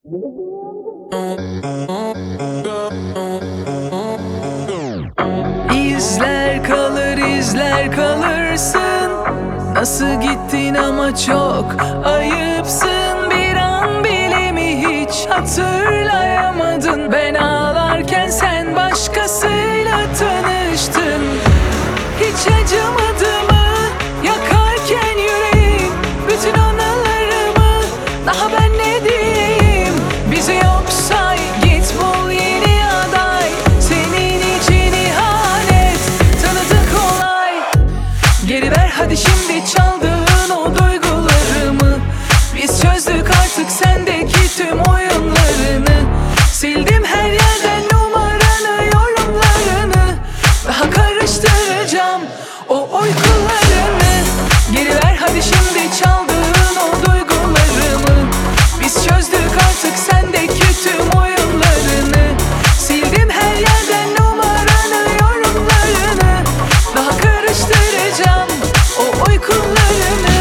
İzler kalır, izler kalırsın. Nasıl gittin ama çok ayıpsın. Bir an bile mi hiç hatırlayamadın? Ben ağlarken sen başkasıyla tanıştın. Hiç acımadı mı yakarken yüreğim bütün anılarımı? Daha ben ne diyeyim? Bizi yok say, git bul yeni aday. Senin için ihanet tanıdık olay. Geri ver hadi şimdi çaldığın o duygularımı. Biz çözdük artık sendeki tüm oyunlarını. Sildim her yerden numaranı, yorumlarını. Daha karıştıracağım o uykularını. Geri ver hadi şimdi çaldığın o duygularımı. Biz çözdük artık sendeki tüm oyunlarını. Sildim her yerden numaranı, yorumlarını. Daha karıştıracağım o uykularını.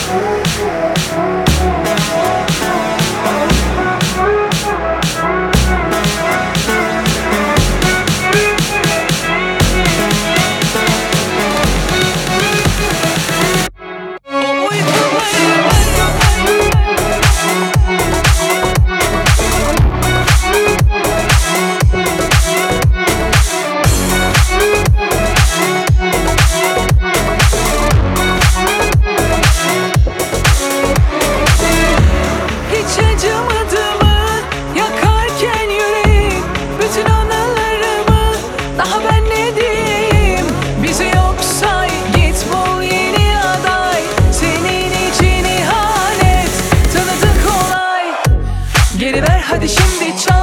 Hiç acımadı mı yakarken yüreğim bütün anılarımı? Daha ben ne diyeyim? Bizi yok say, git bul yeni aday. Senin için ihanet tanıdık olay. Geri ver hadi şimdi çal